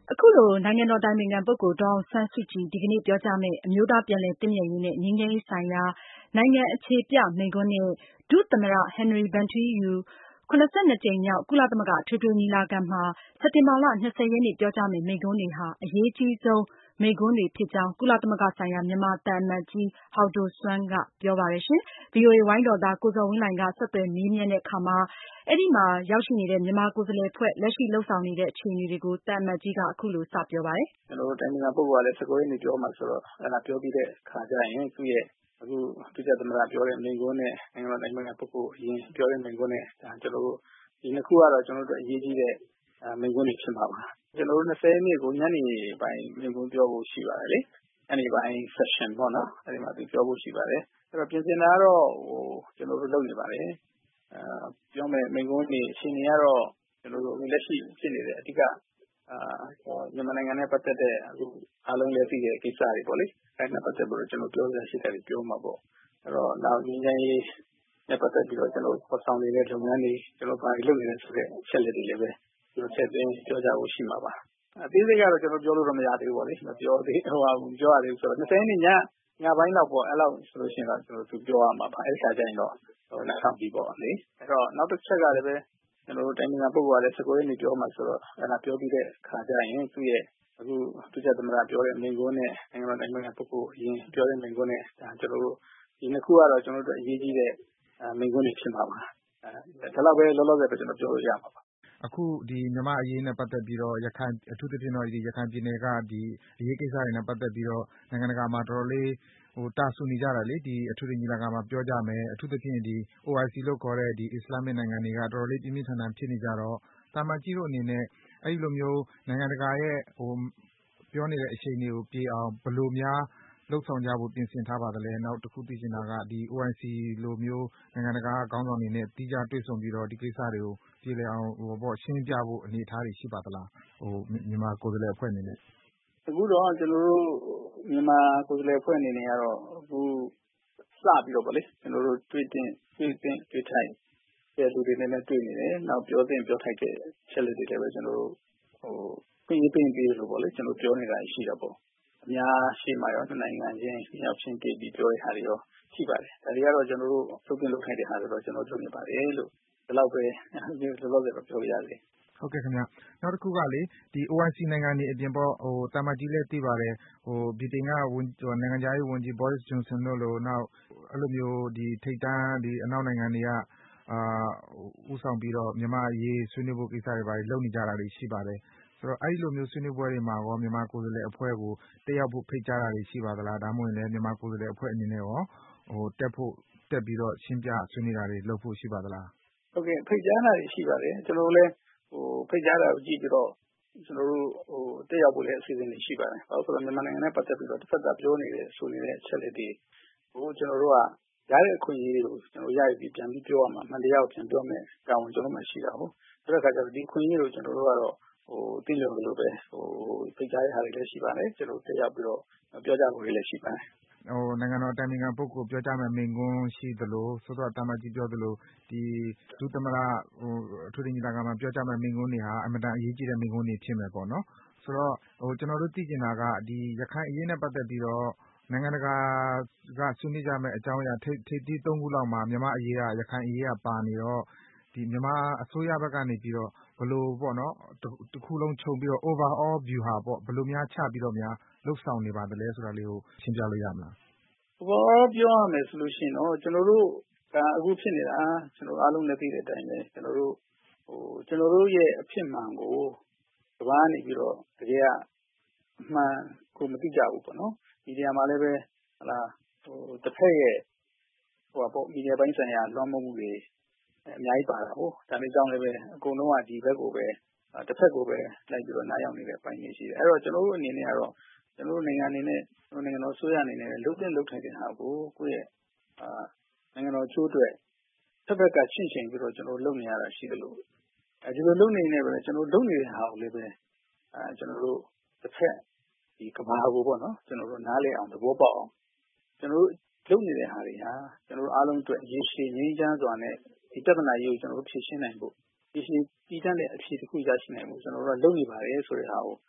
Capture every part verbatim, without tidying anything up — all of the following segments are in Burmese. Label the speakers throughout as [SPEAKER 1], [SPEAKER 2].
[SPEAKER 1] အခုလိုနိုင်ငံတော်အတိုင်ပင်ခံပုဂ္ဂိုလ်ဒေါ်အောင်ဆန်းစုကြည်ဒီကနေ့ပြောကြားမယ့်အမျိုးသားပြန်လည်သင့်မြတ်ရေးနဲ့ငြိမ်းချမ်းရေးဆိုင်ရာနိုင်ငံအခြေပြမိန့်ခွန်းနဲ့ဒုသမ္မတဟင်နရီဗန်ထီးယူ၇၂ကြိမ်မြောက်ကုလသမဂ္ဂအထွေထွေညီလာခံမှာစက်တင်ဘာလ၂၀ရက်နေ့ပြောကြားမယ့်မိန့်ခွန်းတွေဟာအရေးကြီးဆုံးမိန့်ခွန်းတွေဖြစ်ကြောင်းကုလသမဂ္ဂဆိုင်ရာမြန်မာသံအမတ်ကြီးဟောက်ဒိုဆွမ်းကပြောပါတယ်။ ဗွီအိုအေဝိုင်းတော်သားကိုဇော်ဝင်းလှိုင်ကဆက်သွယ်မေးမြန်းတဲ့အခါမှာအဲဒီမှာရောက်ရှိနေတဲ့မြန်မာကိုယ်စားလှယ်အဖွဲ့လက်ရှိလုပ်ဆောင်နေတဲ့အခြေအနေတွေကိုသံအမတ်ကြီးကအခုလိုစပြောပါတယ်
[SPEAKER 2] ။ ကျနော်တို့တိုင်းပြည်ကပုဂ္ဂိုလ်ကလည်း၁၉ရက်နေ့ပြောမှာဆိုတော့အဲဒါပြောပြီးတဲ့အခါကျရင်သူ့ရဲ့အခုဒုတိယသမ္မတပြောတဲ့မိန့်ခွန်းနဲ့နိုင်ငံတော်တိုင်းပြည်ကပုဂ္ဂိုလ်အရင်ပြောတဲ့မိန့်ခွန်းနဲ့ဒါကျနော်တို့ဒီနှစ်ခုကတော့ကျနော်တို့အရေးကြီးတဲ့မိန့်ခွန်းတွေဖြစ်မှာပါ။ကျနော်တို့၂၀ရက်နေ့ကိုညနေပိုင်းမိန့်ခွန်းပြောဖို့ရှိပါတယ်လေ။ညနေပိုင်း session ပေါ့နော်အဲဒီမှာသူပြောဖို့ရှိပါတယ်။အဲတော့ပြင်ဆင်တာကတော့ဟိုကျနော်တို့လုပ်နေပါတယ်။အဲပြောမယ့်မိန့်ခွန်းတွေအချိန်တွေကတော့ကျနော်တို့လက်ရှိဖြစ်နေတဲ့အဓိကအာမြန်မာနိုင်ငံနဲ့ပတ်သက်တဲ့အခုအားလုံးလည်းသိတဲ့ကိစ္စတွေပေါ့လေအဲဒါပတ်သက်ပြီးတော့ကျွန်တော်ပြောရရှိတယ်ပြောမှာပေါ့အဲ့တော့နောက်ငင်းချမ်းရေးနဲ့ပတ်သက်ပြီးတော့ကျွန်တော်ဖော်ဆောင်နေတဲ့လုပ်ငန်းတွေကျွန်တော်ဘာတွေလုပ်နေလဲဆိုတဲ့အချက်လက်တွေလည်းပဲကျွန်တော်ဆက်သွင်းပြောကြဖို့ရှိမှာပါအသေးစိတ်ကတော့ကျွန်တော်ပြောလို့တော့မရသေးဘူးပေါ့လေမပြောသေးဟိုဟာပြောရသေးဘူးဆိုတော့၂၀ရက်နေ့ညညပိုင်းတော့ပေါ့အဲ့လောက်ဆိုလို့ရှိရင်တော့ကျွန်တော်သူပြောရမှာပါအဲ့ခါကျရင်တော့ဟိုလက်ဆောင်ပြီးပေါ့လေအဲ့တော့နောက်တစ်ချက်ကလည်းပဲကျွန်တော်တို့တိုင်းပြည်ကပုဂ္ဂိုလ်ကလည်း၁၉ရက်နေ့ပြောမှာဆိုတော့အဲ့ဒါပြောပြီးတဲ့အခါကျရင်သူ့ရဲ့အခုဒုတိယသမ္မတပြောတဲ့မိန့်ခွန်းနဲ့နိုင်ငံတော်တိုင်းပြည်ကပုဂ္ဂိုလ်အရင်ပြောတဲ့မိန့်ခွန်းနဲ့ဒါကျွန်တော်တို့ဒီနှစ်ခုကတော့ကျွန်တော်တို့အရေးကြီးတဲ့မိန့်ခွန်းတွေဖြစ်မှာပါအဲဒါတော့ပဲလောလောဆယ်ပဲကျွန်တော်ပြောလို့ရမှာပါ
[SPEAKER 3] အခုဒီမြန်မာအရေးနဲ့ပတ်သက်ပြီးတော့ရခိုင်အထူးသဖြင့်တော့ဒီရခိုင်ပြည်နယ်ကဒီအရေးကိစ္စတွေနဲ့ပတ်သက်ပြီးတော့နိုင်ငံတကာမှာတော်တော်လေးဟိုတာဆူနေကြတာလေဒီအထူးညီလာခံမှာပြောကြမယ်အထူးသဖြင့်ဒီ အို အိုင် စီ လို့ခေါ်တဲ့ဒီအစ္စလာမစ်နိုင်ငံတွေကတော်တော်လေးပြင်းပြင်းထန်ထန်ဖြစ်နေကြတော့တာမန်ကြီးတို့အနေနဲ့အဲဒီလိုမျိုးနိုင်ငံတကာရဲ့ဟိုပြောနေတဲ့အချိန်တွေကိုပြေအောင်ဘယ်လိုများလှုပ်ဆောင်ကြဖို့ပြင်ဆင်ထားပါသလဲနောက်တစ်ခုသိချင်တာကဒီ အို အိုင် စီ လိုမျိုးနိုင်ငံတကာခေါင်းဆောင်တွေနဲ့တီးခြားတွေ့ဆုံပြီးတော့ဒီကိစ္စတွေကိုပြေလည်အောင်ဟိုပေါ့ရှင်းပြဖို့အနေအထားတွေရှိပါသလားဟိုမြန်မာကိုယ်စားလှယ်အဖွဲ့အနေနဲ့
[SPEAKER 2] အခုတော့ကျွန်တော်တို့မြန်မာကိုယ်စားလှယ်အဖွဲ့အနေနဲ့ကတော့အခုစပြီးတော့ဗောလေကျွန်တော်တို့တွေ့တင်တွေ့တင်တွေ့ထိုင်တဲ့လူတွေနဲ့လည်းတွေ့နေတယ်နောက်ပြောတင်ပြောထိုက်တဲ့ချက်လက်တွေလည်းပဲကျွန်တော်တို့ဟိုပြင်ပင်ပြီးလို့ဗောလေကျွန်တော်ပြောနေတာရှိတာပေါ့အများရှိမှရောနိုင်ငံချင်းရောက်ချင်းတည်ပြီးပြောတဲ့ဟာတွေရောရှိပါတယ်ဒါတွေကတော့ကျွန်တော်တို့သုတ်တင်လုပ်ထိုက်တဲ့ဟာတွေတော့ကျွန်တော်တို့နေပါတယ်လို့ဒီလောက်ပဲဒီလောလောဆယ်တော့ပြောရရတယ်
[SPEAKER 3] ဟုတ်ကဲ့ခင်ဗျနောက်တစ်ခုကလေဒီ အို အိုင် စီ နိုင်ငံတွေအပြင်ပေါ့ဟိုတာမတ်ကြီးလည်းသိပါတယ်ဟိုဗြိတိန်ကဝန်ဟိုနိုင်ငံခြားရေးဝန်ကြီး Boris Johnson တို့လိုနောက်အဲ့လိုမျိုးဒီထိပ်တန်းဒီအနောက်နိုင်ငံတွေကအာဥဆောင်ပြီးတော့မြန်မာအရေးဆွေးနွေးဖို့ကိစ္စတွေပါလုပ်နေကြတာတွေရှိပါတယ်ဆိုတော့အဲ့လိုမျိုးဆွေးနွေးပွဲတွေမှာရောမြန်မာကိုယ်စားလှယ်အဖွဲ့ကိုတက်ရောက်ဖို့ဖိတ်ကြားတာတွေရှိပါသလားဒါမှမဟုတ်လည်းမြန်မာကိုယ်စားလှယ်အဖွဲ့အနေနဲ့ရောဟိုတက်ဖို့တက်ပြီးတော့ရှင်းပြဆွေးနွေးတာတွေလုပ်ဖို့ရှိပါသလား
[SPEAKER 2] ဟုတ်ကဲ့ဖိတ်ကြားတာတွေရှိပါတယ်ကျွန်တော်လည်းဟိုဖိတ်ကြားတာကိုကြည့်ပြီးတော့ကျွန်တော်တို့ဟိုတက်ရောက်ဖို့လည်းအစီအစဉ်တွေရှိပါတယ်။ဘာလို့ဆိုတော့မြန်မာနိုင်ငံနဲ့ပတ်သက်ပြီးတော့တစ်ဖက်ကပြောနေတဲ့ဆိုနေတဲ့အချက်လက်တွေကိုကျွန်တော်တို့ကရတဲ့အခွင့်အရေးတွေကိုကျွန်တော်ရရပြီးပြန်ပြီးပြောရမှာမှန်တရားကိုပြန်ပြောမယ်တောင်းဝန်ကျွန်တော်မှရှိတာဟုတ်။ဆိုတဲ့အခါကျတော့ဒီခွင့်အရေးကိုကျွန်တော်တို့ကတော့ဟိုသိလို့လို့ပဲဟိုဖိတ်ကြားရတဲ့ဟာတွေလည်းရှိပါတယ်ကျွန်တော်တက်ရောက်ပြီးတော့ပြောကြဖို့လည်းရှိပါတယ်
[SPEAKER 3] ဟိုနိုင်ငံတော်တိုင်ပင်ခံပုဂ္ဂိုလ်ပြောကြားမယ့်မိန့်ခွန်းရှိသလိုစောစောတာမတ်ကြီးပြောသလိုဒီဒုသမ္မတဟိုအထူးညီလာခံမှာပြောကြားမယ့်မိန့်ခွန်းတွေဟာအမတန်အရေးကြီးတဲ့မိန့်ခွန်းတွေဖြစ်မယ်ပေါ့နော်ဆိုတော့ဟိုကျွန်တော်တို့သိချင်တာကဒီရခိုင်အရေးနဲ့ပတ်သက်ပြီးတော့နိုင်ငံတကာကဆွေးနွေးကြမယ့်အကြောင်းအရာထိပ်ထိပ်သီးသုံးခုလောက်မှာမြန်မာအရေးကရခိုင်အရေးကပါနေတော့ဒီမြန်မာအစိုးရဘက်ကနေပြီးတော့ဘယ်လိုပေါ့နော်တစ်ခုလုံးခြုံပြီးတော့ overall view ဟာပေါ့ဘယ်လိုများချပြီးတော့များလှုပ်ဆောင်နေပါသလဲဆိုတာလေးကိုရှင်းပြလို့ရမလား
[SPEAKER 2] overall ပြောရမယ်ဆိုလို့ရှိရင်တော့ကျွန်တော်တို့ကအခုဖြစ်နေတာကျွန်တော်အားလုံးလည်းသိတဲ့အတိုင်းပဲကျွန်တော်တို့ဟိုကျွန်တော်တို့ရဲ့အဖြစ်မှန်ကိုကဘာနေပြီးတော့တကယ်ကအမှန်ကိုမသိကြဘူးပေါ့နော်ဒီနေရာမှာလည်းပဲဟလာဟိုတစ်ဖက်ရဲ့ဟိုပေါ့မီဒီယာပိုင်းဆိုင်ရာလွှမ်းမိုးမှုတွေအများကြီးပါတာဟုတ်ဒါပေမဲ့ကြောင့်လည်းပဲအကုန်လုံးကဒီဘက်ကိုပဲတစ်ဖက်ကိုပဲလိုက်ပြီးတော့နားရောက်နေတဲ့ပိုင်းတွေရှိတယ်အဲ့တော့ကျွန်တော်တို့အနေနဲ့ကတော့ကျွန်တော်တို့နိုင်ငံအနေနဲ့ကျွန်တော်နိုင်ငံတော်ဆိုရအနေနဲ့လုတ်တဲ့လုတ်ထိုင်တဲ့ဟာကိုကိုယ့်ရဲ့အာနိုင်ငံတော်ချိုးအတွက်တစ်ဖက်ကချင့်ချိန်ပြီးတော့ကျွန်တော်လုပ်နေရတာရှိတယ်လို့အဲဒီလိုလုပ်နေနေပဲကျွန်တော်လုပ်နေတဲ့ဟာကိုလည်းပဲအဲကျွန်တော်တို့တစ်ဖက်ဒီကဘာကိုပေါ့နော်ကျွန်တော်တို့နားလည်အောင်သဘောပေါက်အောင်ကျွန်တော်တို့လုပ်နေတဲ့ဟာတွေဟာကျွန်တော်တို့အားလုံးအတွက်ရေရှည်ငြိမ်းချမ်းစွာနဲ့ဒီပြဿနာကြီးကိုကျွန်တော်တို့ဖြေရှင်းနိုင်ဖို့ရေရှည်တည်တံ့တဲ့အဖြေတစ်ခုရရှိနိုင်ဖို့ကျွန်တော်တို့ကလုပ်နေပါတယ်ဆိုတဲ့ဟာကို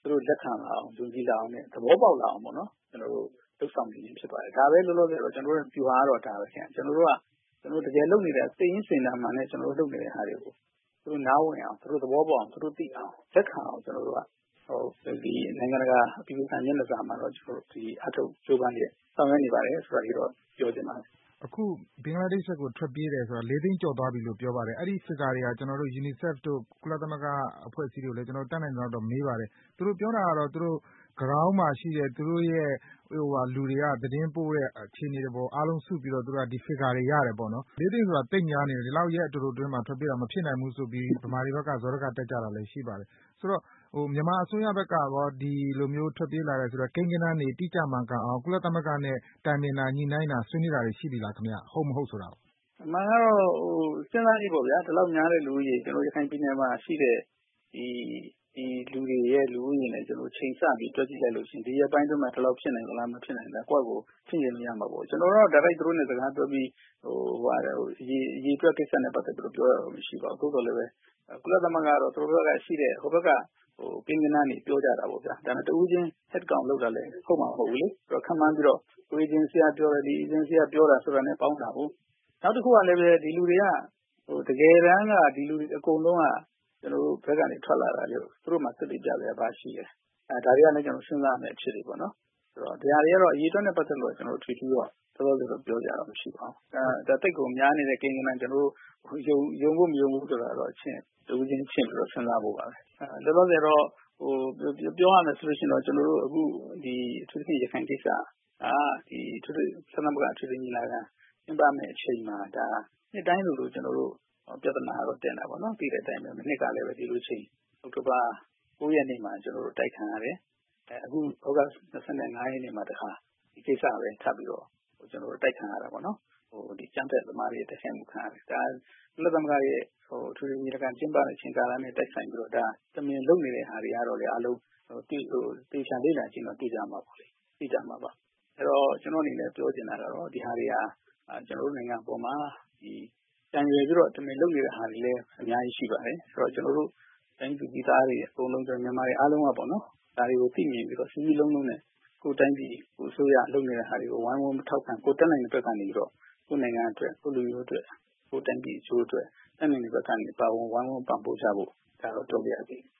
[SPEAKER 2] တို့လက်ခံလာအောင်ယုံကြည်လာအောင်နဲ့သဘောပေါက်လာအောင်ပေါ့နော်ကျွန်တော်တို့လုပ်ဆောင်နေဖြစ်ပါတယ်ဒါပဲလို့လို့ဆိုတော့ကျွန်တော်တို့ပြူဟာတော့ဒါပဲခင်ဗျကျွန်တော်တို့ကကျွန်တော်တို့တကယ်လုပ်နေတဲ့စိတ်ရင်းစင်တာမှနဲ့ကျွန်တော်တို့လုပ်နေတဲ့ဟာတွေကိုသူတို့နားဝင်အောင်သူတို့သဘောပေါက်အောင်သူတို့သိအောင်လက်ခံအောင်ကျွန်တော်တို့ကဟိုဒီနိုင်ငံတကာအပြည်ပြည်ဆိုင်ရာမျက်နှာစာမှာတော့ကျွန်တော်တို့ဒီအထုတ်ကြိုးပမ်းနေဆောင်ရွက်နေပါတယ်ဆိုတာဒီတော့ပြောချင်ပါတယ်
[SPEAKER 3] အခုဘင်္ဂလားဒေ့ရှ်ကိုထွက်ပြေးတယ်ဆိုတာ၄သိန်းကျော်သွားပြီလို့ပြောပါတယ်အဲ့ဒီ figure တွေကကျွန်တော်တို့ UNICEF တို့ကုလသမဂ္ဂအဖွဲ့အစည်းတွေလည်းကျွန်တော်တက်နိုင်တော့မေးပါတယ်သူတို့ပြောတာကတော့သူတို့ ground မှာရှိတဲ့သူတို့ရဲ့ဟိုဟာလူတွေကသတင်းပို့တဲ့အခြေအနေတွေပေါ်အားလုံးစုပြီးတော့သူတို့ကဒီ figure တွေရတယ်ပေါ့နော်၄သိန်းဆိုတာတိတ်များနေတယ်ဒီလောက်ရဲ့အတူတူတွင်းမှာထွက်ပြေးတာမဖြစ်နိုင်ဘူးဆိုပြီးဗမာတွေဘက်ကဇောရကတက်ကြတာလည်းရှိပါတယ်ဆိုတော့ဟိုမြန်မာအစိုးရဘက်ကရောဒီလိုမျိုးထွက်ပြေးလာတယ်ဆိုတော့ကိန်းဂဏန်းတွေတိကျမှန်ကန်အောင်ကုလသမဂ္ဂနဲ့တိုင်ပင်တာညှိနှိုင်းတာဆွေးနွေးတာတွေရှိပြီလားခင်ဗျဟုတ်မဟုတ်ဆိုတာ
[SPEAKER 2] အမှန်ကတော့ဟိုစဉ်းစားကြည့်ပေါ့ဗျာဒီလောက်များတဲ့လူကြီးကျွန်တော်ရခိုင်ပြည်နယ်မှာရှိတဲ့ဒီဒီလူတွေရဲ့လူဦးရေနဲ့ကျွန်တော်ချိန်ဆပြီးတွက်ကြည့်လိုက်လို့ရှိရင်ဒီရပိုင်းတွေမှာဒီလောက်ဖြစ်နိုင်လားမဖြစ်နိုင်လားကိုယ့်ကိုဖြစ်ရင်မရမှာပေါ့ကျွန်တော်တို့ direct သူတို့နဲ့စကားပြောပြီးဟိုဟိုဟာဟိုရေရေတွက်ကိစ္စနဲ့ပတ်သက်ပြီးပြောရမှာမရှိပါဘူးသို့တော်လည်းပဲကုလသမဂ္ဂကတော့သူတို့ဘက်ကရှိတဲ့ဟိုဘက်ကဟိုပင်ကနာနေပြောကြတာပေါ့ဗျာဒါနဲ့တူးချင်း head count လောက်တာလည်းဟုတ်မှာမဟုတ်ဘူးလေပြီးတော့ခံမှန်းပြီးတော့ကိုအဂျင်စီကပြောတယ်ဒီအဂျင်စီကပြောတာဆိုတာနဲ့ပေါင်းတာဟုတ်နောက်တစ်ခုကလည်းပဲဒီလူတွေကဟိုတကယ်တမ်းကဒီလူတွေအကုန်လုံးကကျွန်တော်တို့ဘက်ကနေထွက်လာတာလို့သူတို့မှစစ်တိကြတယ်ဘာရှိတယ်အဲဒါတွေကလည်းကျွန်တော်စဉ်းစားမယ်ဖြစ်တယ်ပေါ့နော်ဆိုတော့တရားတွေကတော့အရေးအတွက်နဲ့ပတ်သက်လို့ကျွန်တော်တို့ထွေထူးတော့တော်တော်တော်ပြောကြတော့မရှိပါဘူးအဲဒါတိတ်ကိုများနေတဲ့ကိန်းကနန်းကျွန်တော်တို့ယုံယုံဖို့မယုံဘူးဆိုတာတော့အချင်းတူးချင်းချင်းပြီးတော့စဉ်းစားဖို့ပါပဲအဲလောလောဆယ်တော့ဟိုပြောရမယ်ဆိုလို့ရှိရင်တော့ကျွန်တော်တို့အခုဒီသူတိရခိုင်ကိစ္စအာဒီသူတို့ဆန္ဒမကအထွေထွေညီလာခံကျင်းပမယ့်အချိန်မှာဒါနှစ်တိုင်းလိုလိုကျွန်တော်တို့ပြဿနာတော့တင်တာပေါ့နော်ပြီးတဲ့အတိုင်းပဲနှစ်ကလည်းပဲဒီလိုချိန်အောက်တိုဘာ၉ရက်နေ့မှာကျွန်တော်တို့တိုက်ခံရတယ်အဲအခုဩဂတ်၂၅ရက်နေ့မှာတခါဒီကိစ္စပဲထပ်ပြီးတော့ကျွန်တော်တို့တိုက်ခံရတာပေါ့နော်ဟိုဒီကျန်းတဲ့သမားတွေတိုက်ခိုက်မှုခံရတယ်ဒါကုလသမဂ္ဂရဲ့ဟိုထွေထွေညီလာခံကျင်းပတဲ့အချိန်ကာလနဲ့တိုက်ဆိုင်ပြီးတော့ဒါတမင်လုပ်နေတဲ့ဟာတွေကတော့လေအလုံးဟိုတိဟိုတေချာလေးလာချင်းတော့သိကြမှာပေါ့လေသိကြမှာပါအဲ့တော့ကျွန်တော်အနေနဲ့ပြောချင်တာကတော့ဒီဟာတွေဟာကျွန်တော်တို့နိုင်ငံပေါ်မှာဒီတန်ရွယ်ပြီးတော့တမင်လုပ်နေတဲ့ဟာတွေလည်းအများကြီးရှိပါတယ်ဆိုတော့ကျွန်တော်တို့တိုင်းပြည်ပြည်သားတွေအကုန်လုံးကျွန်တော်မြန်မာတွေအားလုံးကပေါ့နော်ဒါတွေကိုသိမြင်ပြီးတော့စီးစီးလုံးလုံးနဲ့ကိုယ်တိုင်းပြည်ကိုအစိုးရလုပ်နေတဲ့ဟာတွေကိုဝိုင်းဝန်းထောက်ခံကိုတက်နိုင်တဲ့ဘက်ကနေပြီးတော့ကိုယ်နိုင်ငံအတွက်ကိုလူမျိုးအတွက်ကိုယ်တိုင်းပြည်အကျိုးအတွက်တက်နိုင်တဲ့ဘက်ကနေပါဝင်ဝိုင်းဝန်းပံ့ပိုးကြဖို့ဒါတော့ပြောပြရစီ